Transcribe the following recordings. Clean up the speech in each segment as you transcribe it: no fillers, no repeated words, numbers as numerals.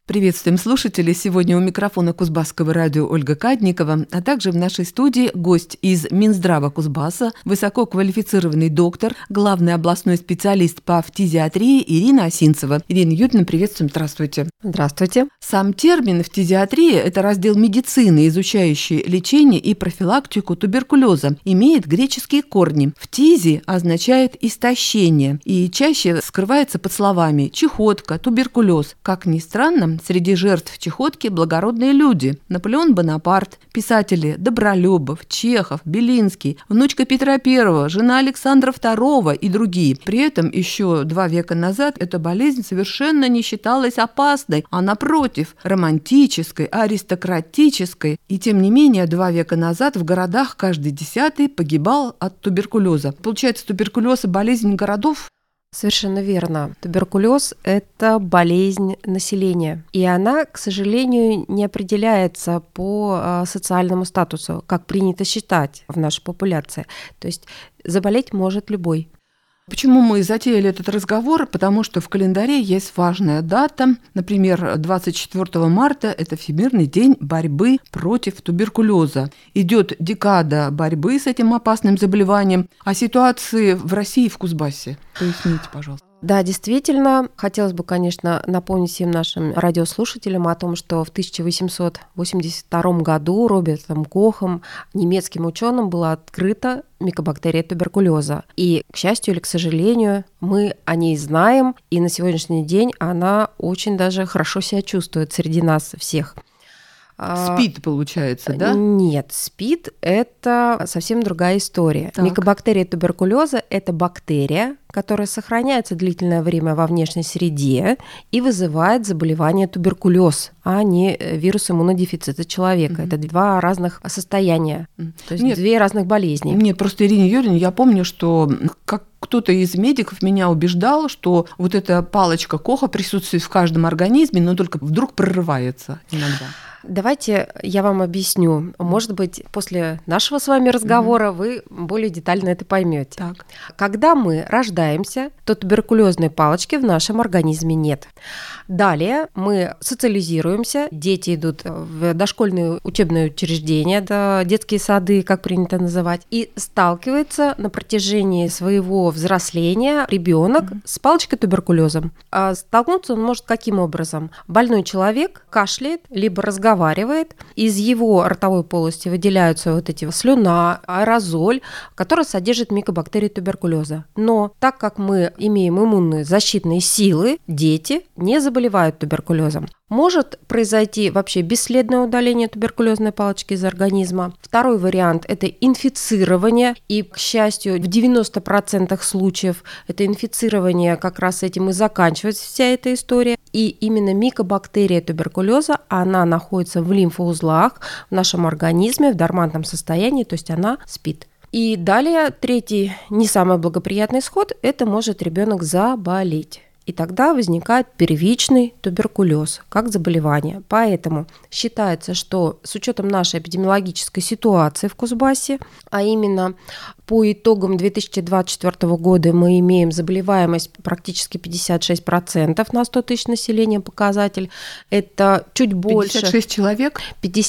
Приветствуем слушателей. Сегодня у микрофона Кузбасского радио Ольга Кадникова, а также в нашей студии гость из Минздрава Кузбасса, высококвалифицированный доктор, главный областной специалист по фтизиатрии Ирина Осинцева. Ирина Юрьевна, приветствуем, здравствуйте. Здравствуйте. Сам термин фтизиатрия – это раздел медицины, изучающий лечение и профилактику туберкулеза, имеет греческие корни. Фтизи означает истощение и чаще скрывается под словами чехотка, туберкулез. Как ни странно, среди жертв чехотки благородные люди. Наполеон Бонапарт, писатели Добролюбов, Чехов, Белинский, внучка Петра I, жена Александра II и другие. При этом еще 2 века назад эта болезнь совершенно не считалась опасной, а напротив, романтической, аристократической. И тем не менее, 2 века назад в городах каждый 10-й погибал от туберкулеза. Получается, туберкулез и болезнь городов? Совершенно верно. Туберкулез – это болезнь населения, и она, к сожалению, не определяется по социальному статусу, как принято считать в нашей популяции. То есть заболеть может любой. Почему мы затеяли этот разговор? Потому что в календаре есть важная дата. Например, 24 марта – это Всемирный день борьбы против туберкулеза. Идет декада борьбы с этим опасным заболеванием. О ситуации в России, в Кузбассе поясните, пожалуйста. Да, действительно, хотелось бы, конечно, напомнить всем нашим радиослушателям о том, что в 1882 году Робертом Кохом, немецким ученым, была открыта микобактерия туберкулеза. И, к счастью или к сожалению, мы о ней знаем, и на сегодняшний день она очень даже хорошо себя чувствует среди нас всех. СПИД, получается, да? Нет, СПИД – это совсем другая история. Так. Микобактерия туберкулеза – это бактерия, которая сохраняется длительное время во внешней среде и вызывает заболевание туберкулез, а не вирус иммунодефицита человека. Это 2 разных состояния, то есть 2 разных болезни. Нет, просто, Ирина Юрьевна, я помню, что как кто-то из медиков меня убеждал, что вот эта палочка Коха присутствует в каждом организме, но только вдруг прорывается иногда. Давайте я вам объясню. Может быть, после нашего с вами разговора вы более детально это поймете. Так. Когда мы рождаемся, то туберкулезной палочки в нашем организме нет. Далее мы социализируемся, дети идут в дошкольные учебные учреждения, детские сады, как принято называть, и сталкивается на протяжении своего взросления ребенок с палочкой туберкулеза. А столкнуться он может каким образом? Больной человек кашляет, либо разговаривает, из его ротовой полости выделяются вот эти слюна, аэрозоль, который содержит микобактерии туберкулеза. Но так как мы имеем иммунные защитные силы, дети не заболевают туберкулезом. Может произойти вообще бесследное удаление туберкулезной палочки из организма. Второй вариант – это инфицирование. И, к счастью, в 90% случаев это инфицирование как раз этим и заканчивается вся эта история. И именно микобактерия туберкулеза, она находится в лимфоузлах в нашем организме в дормантном состоянии, то есть она спит. И далее, третий, не самый благоприятный исход – это может ребенок заболеть. И тогда возникает первичный туберкулез как заболевание. Поэтому считается, что с учетом нашей эпидемиологической ситуации в Кузбассе, а именно по итогам 2024 года мы имеем заболеваемость практически 56% на 100 тысяч населения показатель. Это чуть больше. 56 человек?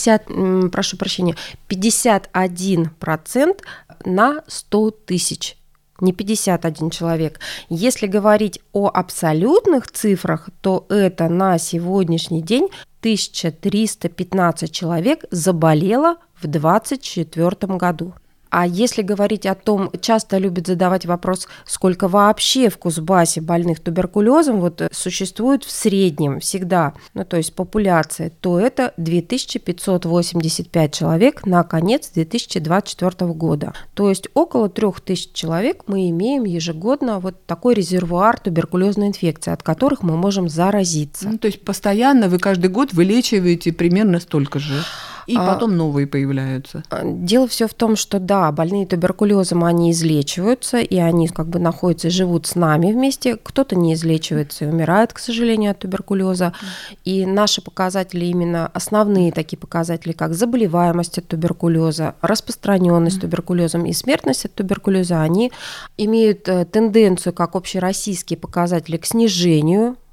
51% на 100 тысяч. Не 51 человек. Если говорить о абсолютных цифрах, то это на сегодняшний день 1315 человек заболело в 2024 году. А если говорить о том, часто любят задавать вопрос, сколько вообще в Кузбассе больных туберкулезом существует в среднем всегда, то есть популяция, то это 2585 человек на конец 2024 года. То есть около 3000 человек мы имеем ежегодно такой резервуар туберкулезной инфекции, от которых мы можем заразиться. То есть постоянно вы каждый год вылечиваете примерно столько же? И потом новые появляются. Дело все в том, что да, больные туберкулезом, они излечиваются, и они находятся и живут с нами вместе. Кто-то не излечивается и умирает, к сожалению, от туберкулеза. И наши показатели, именно основные такие показатели, как заболеваемость от туберкулеза, распространенность туберкулезом и смертность от туберкулеза, они имеют тенденцию, как общероссийские показатели, к снижению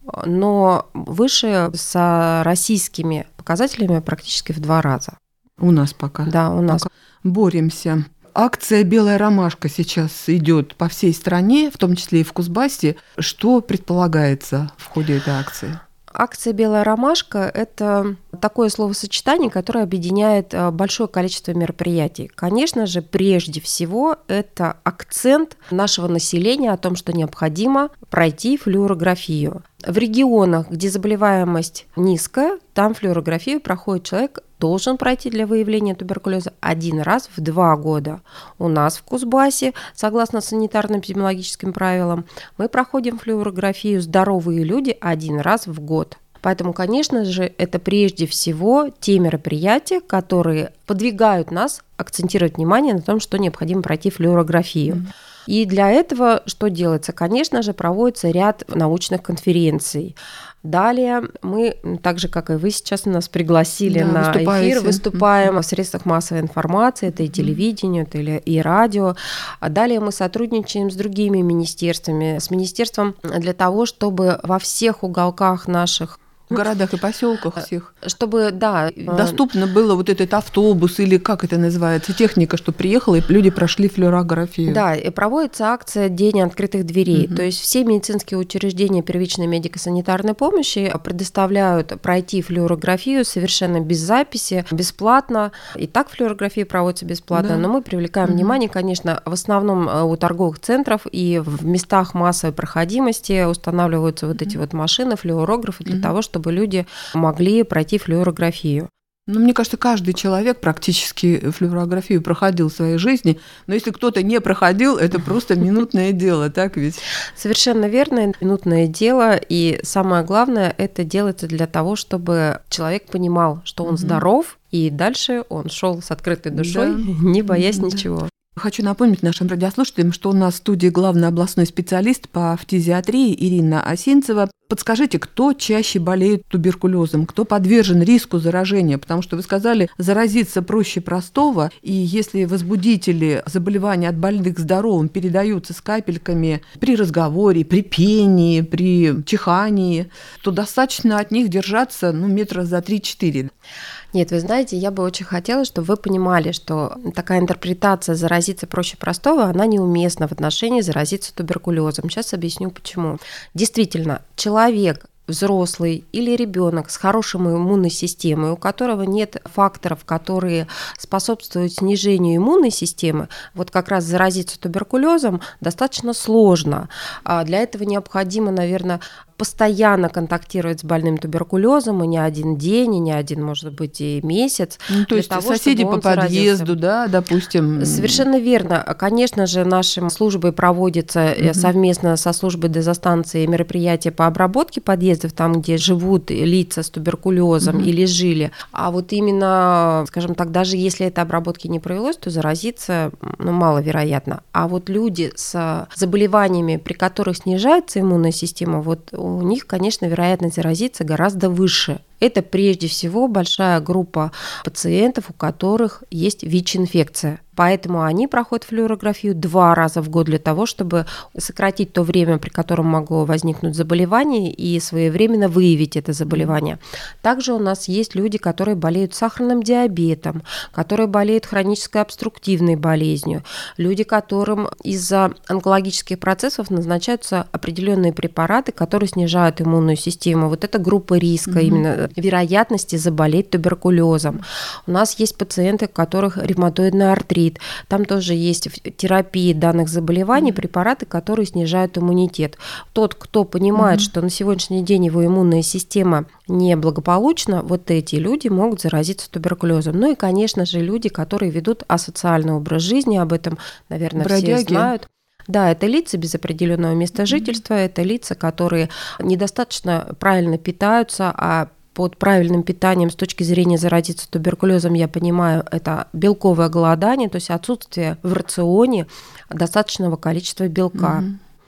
но выше с российскими показателями практически в 2 раза. У нас пока. Да, у нас. Пока боремся. Акция «Белая ромашка» сейчас идет по всей стране, в том числе и в Кузбассе. Что предполагается в ходе этой акции? Акция «Белая ромашка» – это такое словосочетание, которое объединяет большое количество мероприятий. Конечно же, прежде всего, это акцент нашего населения о том, что необходимо пройти флюорографию. В регионах, где заболеваемость низкая, там флюорографию проходит человек, должен пройти для выявления туберкулеза 1 раз в 2 года. У нас в Кузбассе, согласно санитарно-эпидемиологическим правилам, мы проходим флюорографию здоровые люди 1 раз в год. Поэтому, конечно же, это прежде всего те мероприятия, которые подвигают нас акцентировать внимание на том, что необходимо пройти флюорографию. И для этого что делается? Конечно же, проводится ряд научных конференций. Далее мы, так же, как и вы сейчас нас пригласили на эфир, выступаем в средствах массовой информации, это и телевидение, это и радио. А далее мы сотрудничаем с другими министерствами, с министерством для того, чтобы во всех уголках наших в городах и поселках всех. Чтобы, да. Доступно было вот этот автобус или как это называется, техника, что приехала, и люди прошли флюорографию. Да, и проводится акция «День открытых дверей». То есть все медицинские учреждения первичной медико-санитарной помощи предоставляют пройти флюорографию совершенно без записи, бесплатно. И так флюорография проводится бесплатно, но мы привлекаем внимание, конечно, в основном у торговых центров и в местах массовой проходимости устанавливаются вот эти вот машины, флюорографы для того, чтобы люди могли пройти флюорографию. Ну, мне кажется, каждый человек практически флюорографию проходил в своей жизни, но если кто-то не проходил, это просто минутное дело, так ведь? Совершенно верно, минутное дело, и самое главное, это делается для того, чтобы человек понимал, что он здоров, и дальше он шел с открытой душой, не боясь ничего. Хочу напомнить нашим радиослушателям, что у нас в студии главный областной специалист по фтизиатрии Ирина Осинцева. Подскажите, кто чаще болеет туберкулезом, кто подвержен риску заражения? Потому что вы сказали, заразиться проще простого, и если возбудители заболевания от больных к здоровым передаются с капельками при разговоре, при пении, при чихании, то достаточно от них держаться метра за 3-4. Нет, вы знаете, я бы очень хотела, чтобы вы понимали, что такая интерпретация «заразиться проще простого», она неуместна в отношении заразиться туберкулезом. Сейчас объясню, почему. Действительно, человек, взрослый или ребенок с хорошей иммунной системой, у которого нет факторов, которые способствуют снижению иммунной системы, вот как раз заразиться туберкулезом достаточно сложно. Для этого необходимо, наверное, постоянно контактировать с больным туберкулезом, и не один день, и не один, может быть, и месяц. То есть того, соседи по подъезду, да, допустим. Совершенно верно. Конечно же, нашей службой проводится совместно со службой дезинфекции мероприятия по обработке подъездов, там, где живут лица с туберкулезом или жили. А вот именно, скажем так, даже если этой обработки не провелось, то заразиться маловероятно. А вот люди с заболеваниями, при которых снижается иммунная система, вот у них, конечно, вероятность заразиться гораздо выше. Это прежде всего большая группа пациентов, у которых есть ВИЧ-инфекция. Поэтому они проходят флюорографию 2 раза в год для того, чтобы сократить то время, при котором могло возникнуть заболевание, и своевременно выявить это заболевание. Также у нас есть люди, которые болеют сахарным диабетом, которые болеют хронической обструктивной болезнью, люди, которым из-за онкологических процессов назначаются определенные препараты, которые снижают иммунную систему. Вот это группа риска, именно вероятности заболеть туберкулезом. У нас есть пациенты, у которых ревматоидный артрит. Там тоже есть в терапии данных заболеваний препараты, которые снижают иммунитет. Тот, кто понимает, что на сегодняшний день его иммунная система неблагополучна, вот эти люди могут заразиться туберкулезом. Ну и, конечно же, люди, которые ведут асоциальный образ жизни, об этом, наверное, бродяги. Все знают. Да, это лица без определенного места жительства, это лица, которые недостаточно правильно питаются, а под правильным питанием с точки зрения заразиться туберкулезом, я понимаю, это белковое голодание, то есть отсутствие в рационе достаточного количества белка.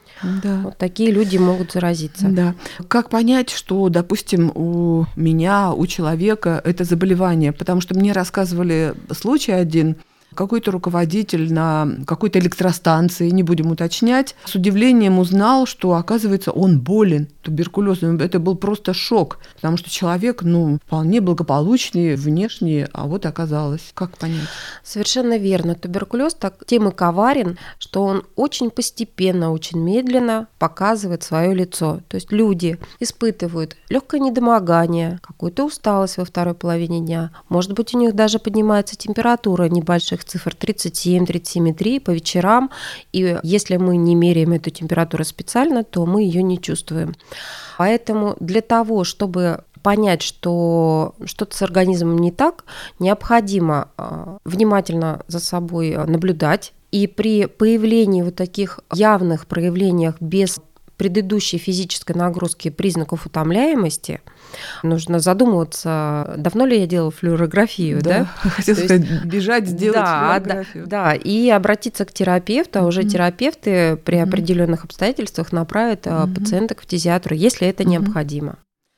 Да. Вот такие люди могут заразиться. Да. Как понять, что, допустим, у меня, у человека это заболевание? Потому что мне рассказывали случай один, какой-то руководитель на какой-то электростанции, не будем уточнять, с удивлением узнал, что, оказывается, он болен туберкулезом. Это был просто шок, потому что человек, вполне благополучный внешне, а вот оказалось. Как понять? Совершенно верно. Туберкулез тем и коварен, что он очень постепенно, очень медленно показывает свое лицо. То есть люди испытывают легкое недомогание, какую-то усталость во второй половине дня. Может быть, у них даже поднимается температура небольших цифр 37-37,3 по вечерам. И если мы не меряем эту температуру специально, то мы ее не чувствуем. Поэтому для того, чтобы понять, что что-то с организмом не так, необходимо внимательно за собой наблюдать. И при появлении вот таких явных проявлениях без предыдущей физической нагрузки признаков утомляемости нужно задумываться, давно ли я делала флюорографию, да? Хотела сказать, бежать, сделать флюорографию. Да, и обратиться к терапевту, а уже терапевты при определенных обстоятельствах направят пациента к фтизиатру, если это необходимо.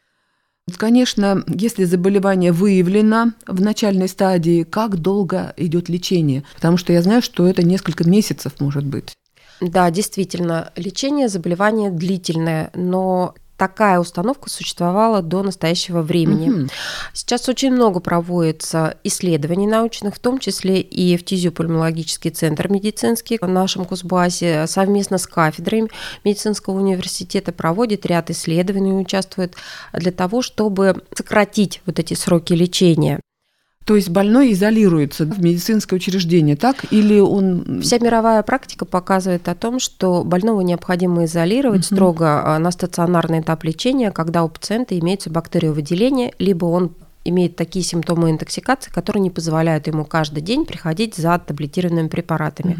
Конечно, если заболевание выявлено в начальной стадии, как долго идет лечение? Потому что я знаю, что это несколько месяцев может быть. Да, действительно, лечение заболевания длительное, но такая установка существовала до настоящего времени. Сейчас очень много проводится исследований научных, в том числе и фтизиопульмонологический центр медицинский в нашем Кузбассе совместно с кафедрой медицинского университета проводит ряд исследований, участвует для того, чтобы сократить вот эти сроки лечения. То есть больной изолируется в медицинское учреждение, так? Или он... Вся мировая практика показывает о том, что больного необходимо изолировать строго на стационарный этап лечения, когда у пациента имеется бактериовыделение, либо он имеет такие симптомы интоксикации, которые не позволяют ему каждый день приходить за таблетированными препаратами.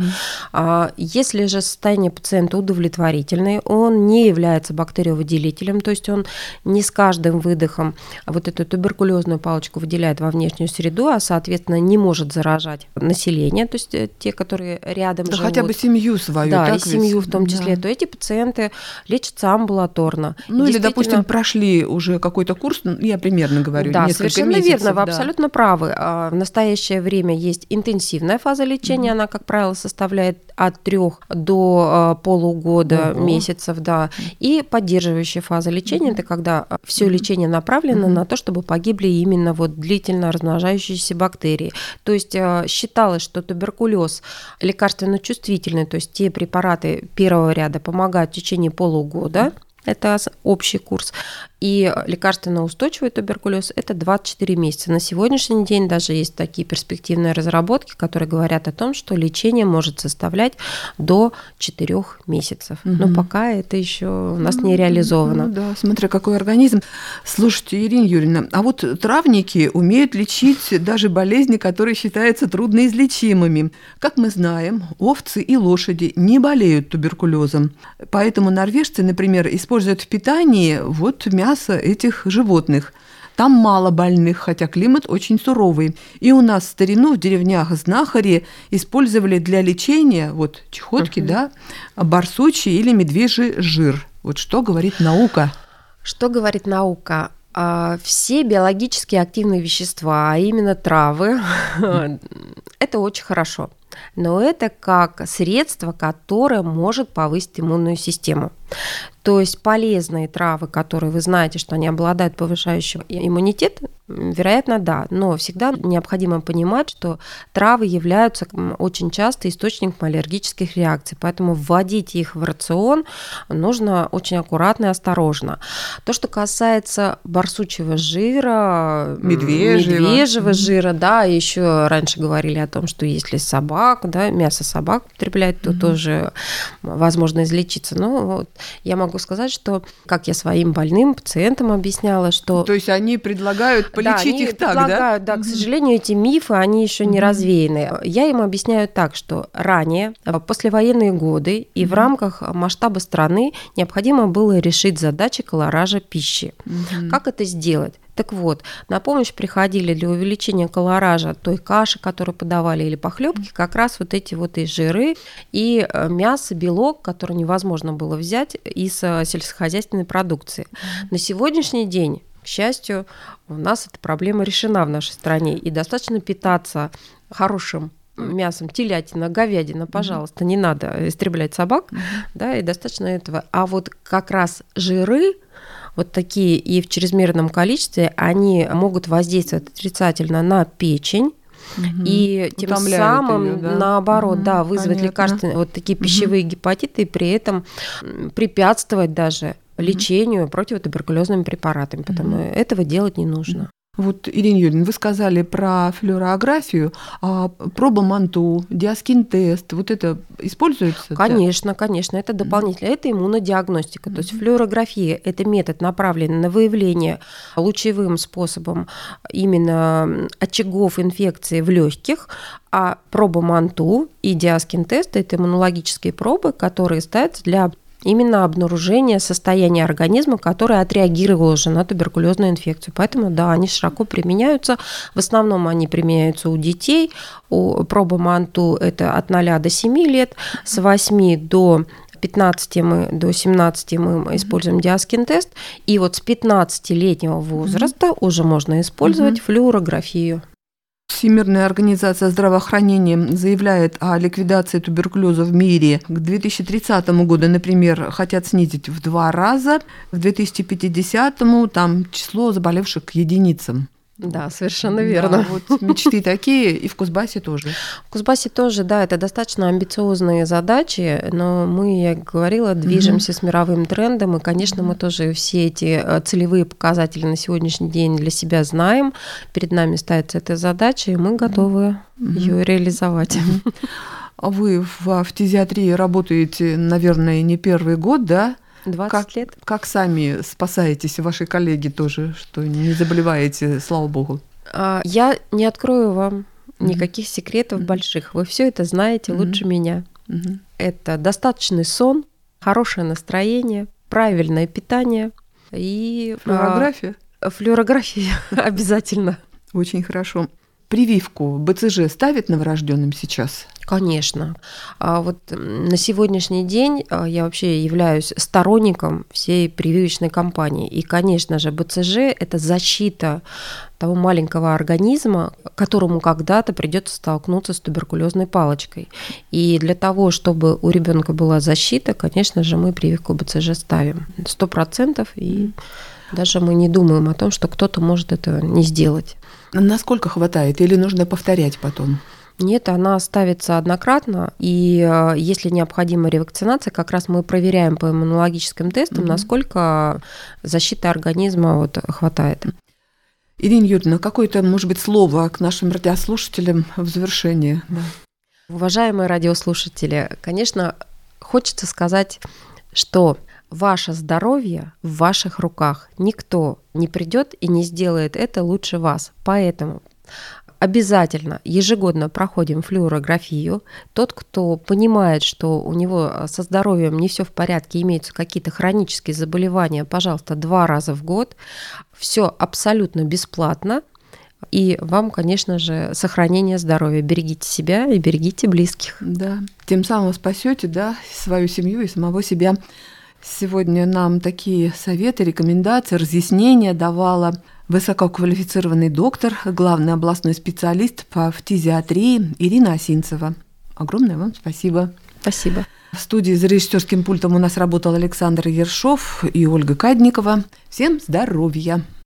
Если же состояние пациента удовлетворительное, он не является бактериовыделителем, то есть он не с каждым выдохом вот эту туберкулезную палочку выделяет во внешнюю среду, а, соответственно, не может заражать население, то есть те, которые рядом живут. Хотя бы семью свою. Да, и семью в том числе, то эти пациенты лечатся амбулаторно. Или, допустим, прошли уже какой-то курс, я примерно говорю, несколько совершенно месяцев, верно, вы абсолютно правы. В настоящее время есть интенсивная фаза лечения, она, как правило, составляет от 3 до полугода, месяцев, да. И поддерживающая фаза лечения, это когда все лечение направлено на то, чтобы погибли именно вот длительно размножающиеся бактерии. То есть считалось, что туберкулез лекарственно чувствительный, то есть те препараты первого ряда помогают в течение полугода. Это общий курс. И лекарственно устойчивый туберкулез – это 24 месяца. На сегодняшний день даже есть такие перспективные разработки, которые говорят о том, что лечение может составлять до 4 месяцев. Но пока это еще у нас не реализовано. Да, смотря какой организм. Слушайте, Ирина Юрьевна, а вот травники умеют лечить даже болезни, которые считаются трудноизлечимыми. Как мы знаем, овцы и лошади не болеют туберкулезом. Поэтому норвежцы, например, используют в питании мясо этих животных. Там мало больных, хотя климат очень суровый. И у нас в старину в деревнях знахари использовали для лечения чехотки, барсучий или медвежий жир. Вот что говорит наука? Что говорит наука? Все биологически активные вещества, а именно травы, это очень хорошо. Но это как средство, которое может повысить иммунную систему. То есть полезные травы, которые вы знаете, что они обладают повышающим иммунитет, вероятно, да. Но всегда необходимо понимать, что травы являются очень часто источником аллергических реакций. Поэтому вводить их в рацион нужно очень аккуратно и осторожно. То, что касается барсучьего жира, медвежьего жира, да, еще раньше говорили о том, что если собак, мясо собак употреблять, то тоже возможно излечиться. Но я могу сказать, что, как я своим больным пациентам объясняла, что... То есть они предлагают полечить их так, да? Да, к сожалению, эти мифы, они еще не развеяны. Я им объясняю так, что ранее, в послевоенные годы и в рамках масштаба страны необходимо было решить задачи колоража пищи. Как это сделать? Так вот, на помощь приходили для увеличения колоража той каши, которую подавали, или похлебки, как раз эти и жиры, и мясо, белок, который невозможно было взять из сельскохозяйственной продукции. На сегодняшний день, к счастью, у нас эта проблема решена в нашей стране, и достаточно питаться хорошим мясом телятина, говядина, пожалуйста, не надо истреблять собак, да, и достаточно этого. А вот как раз жиры, вот такие и в чрезмерном количестве, они могут воздействовать отрицательно на печень, и тем самым, её, да? наоборот, да, вызвать лекарственные вот такие пищевые гепатиты, и при этом препятствовать даже лечению противотуберкулезными препаратами, потому этого делать не нужно. Вот, Ирина Юрьевна, вы сказали про флюорографию, а проба Манту, диаскин-тест, вот это используется? Конечно, конечно, это дополнительно, это иммунодиагностика. То есть флюорография – это метод, направленный на выявление лучевым способом именно очагов инфекции в легких, а проба Манту и диаскин-тест – это иммунологические пробы, которые ставятся для именно обнаружение состояния организма, который отреагировал уже на туберкулезную инфекцию. Поэтому, да, они широко применяются. В основном они применяются у детей. У пробы Манту это от 0 до 7 лет, с 8 до 15 до 17 мы используем диаскин-тест, и вот с 15-летнего возраста уже можно использовать флюорографию. Всемирная организация здравоохранения заявляет о ликвидации туберкулеза в мире. К 2030 году, например, хотят снизить в 2 раза, к 2050-му там число заболевших к единицам. Да, совершенно верно. Да, вот мечты такие, и в Кузбассе тоже. В Кузбассе тоже, да, это достаточно амбициозные задачи, но мы, я говорила, движемся с мировым трендом, и, конечно, мы тоже все эти целевые показатели на сегодняшний день для себя знаем. Перед нами ставится эта задача, и мы готовы ее реализовать. А вы в фтизиатрии работаете, наверное, не первый год, да? 20 лет. Как сами спасаетесь, ваши коллеги тоже, что не заболеваете, слава богу? Я не открою вам никаких секретов больших. Вы все это знаете лучше меня. Это достаточный сон, хорошее настроение, правильное питание и... Флюорография? Флюорография обязательно. Очень хорошо. Прививку БЦЖ ставят новорожденным сейчас? Конечно. Вот на сегодняшний день я вообще являюсь сторонником всей прививочной кампании. И, конечно же, БЦЖ – это защита того маленького организма, которому когда-то придется столкнуться с туберкулезной палочкой. И для того, чтобы у ребенка была защита, конечно же, мы прививку БЦЖ ставим 100%, и даже мы не думаем о том, что кто-то может это не сделать. Насколько хватает или нужно повторять потом? Нет, она ставится однократно, и если необходима ревакцинация, как раз мы проверяем по иммунологическим тестам, насколько защиты организма хватает. Ирина Юрьевна, какое-то, может быть, слово к нашим радиослушателям в завершение? Да. Уважаемые радиослушатели, конечно, хочется сказать, что ваше здоровье в ваших руках. Никто не придет и не сделает это лучше вас. Поэтому обязательно ежегодно проходим флюорографию. Тот, кто понимает, что у него со здоровьем не все в порядке, имеются какие-то хронические заболевания, пожалуйста, 2 раза в год. Все абсолютно бесплатно. И вам, конечно же, сохранение здоровья. Берегите себя и берегите близких. Да, тем самым спасете, да, свою семью и самого себя. Сегодня нам такие советы, рекомендации, разъяснения давала высококвалифицированный доктор, главный областной специалист по фтизиатрии Ирина Осинцева. Огромное вам спасибо. Спасибо. В студии за режиссерским пультом у нас работал Александр Ершов и Ольга Кадникова. Всем здоровья!